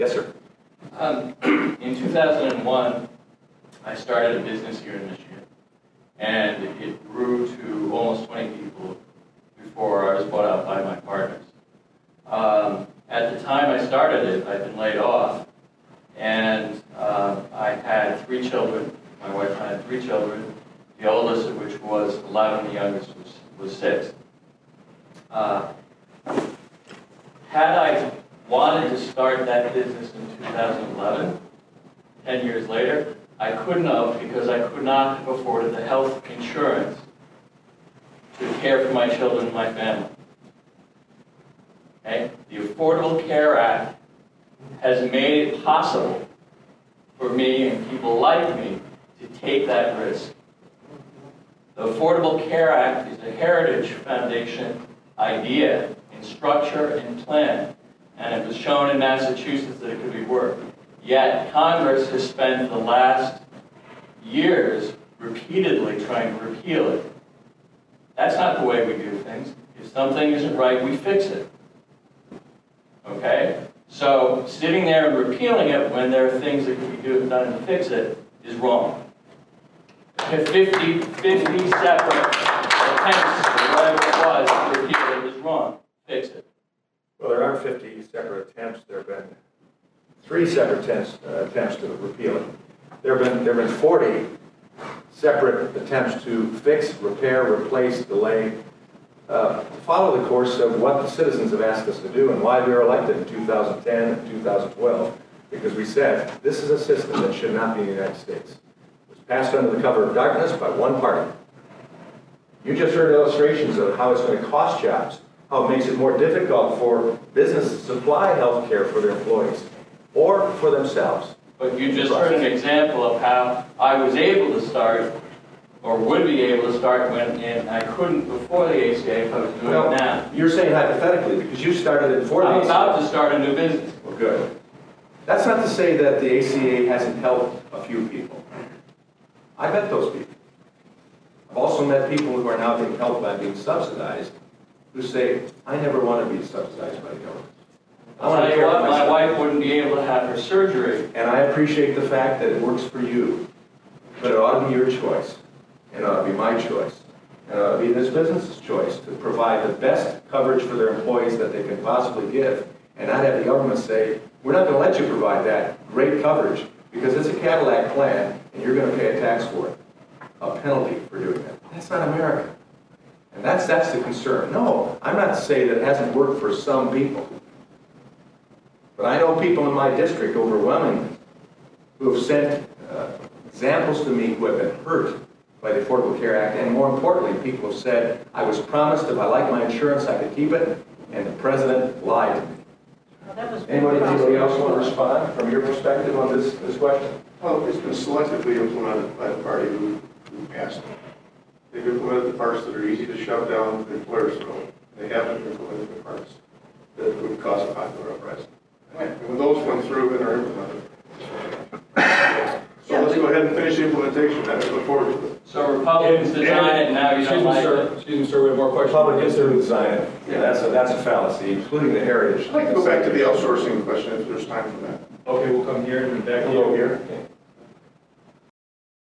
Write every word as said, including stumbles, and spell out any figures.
Yes, sir. Um, in two thousand one, I started a business here in Michigan, and it grew to almost twenty people before I was bought out by my partners. Um, at the time I started it, I'd been laid off, and uh, I had three children. My wife and I had three children, the oldest of which was eleven, the youngest was, was six. Uh, had I wanted to start that business in two thousand eleven, ten years later, I couldn't have, because I could not have afforded the health insurance to care for my children and my family. Okay? The Affordable Care Act has made it possible for me and people like me to take that risk. The Affordable Care Act is a Heritage Foundation idea in structure and plan, and it was shown in Massachusetts that it could be worked. Yet Congress has spent the last years repeatedly trying to repeal it. That's not the way we do things. If something isn't right, we fix it. Okay? So sitting there and repealing it when there are things that can be done to fix it is wrong. fifty, fifty separate attempts, or whatever it was, to repeal it is wrong. Fix it. Well, there aren't fifty separate attempts. There have been three separate attempts, uh, attempts to repeal it. There have been there have been forty separate attempts to fix, repair, replace, delay, uh, follow the course of what the citizens have asked us to do and why we were elected in two thousand ten and two thousand twelve. Because we said this is a system that should not be in the United States. It was passed under the cover of darkness by one party. You just heard illustrations of how it's going to cost jobs, how it makes it more difficult for businesses to supply health care for their employees or for themselves. But you just heard an example of how I was able to start, or would be able to start when and I couldn't before the A C A if I was doing well, it now. You're saying hypothetically because you started it before the A C A. I'm about to start a new business. Well, good. That's not to say that the A C A hasn't helped a few people. I met those people. I've also met people who are now being helped by being subsidized who say, I never want to be subsidized by the government. I I'll want to tell you care what, for my myself. wife wouldn't be able to have her surgery. And I appreciate the fact that it works for you. But it ought to be your choice. And it ought to be my choice. And it ought to be this business's choice to provide the best coverage for their employees that they can possibly give and not have the government say, we're not going to let you provide that great coverage because it's a Cadillac plan and you're going to pay a tax for it. A penalty for doing that. That's not America. And that's, that's the concern. No, I'm not saying that it hasn't worked for some people. But I know people in my district overwhelmingly who have sent uh, examples to me who have been hurt by the Affordable Care Act, and more importantly, people have said, I was promised if I liked my insurance I could keep it, and the president lied to me. Well, that was Anybody, anybody else want to respond from your perspective on this, this question? Well, it's been selectively implemented by the party who, who passed it. They've implemented the parts that are easy to shove down the employer's throat. They haven't implemented the parts that would cause a popular uprising. And when those went through and are implemented. So let's go ahead and finish the implementation and look forward to it. So Republicans design it and now you don't like it. Excuse me, sir, we have more questions. Republicans do design it. Yeah, that's a, that's a fallacy, including the heritage. I'd like to go back to the outsourcing question if there's time for that. Okay, we'll come here and back We'll go here. here.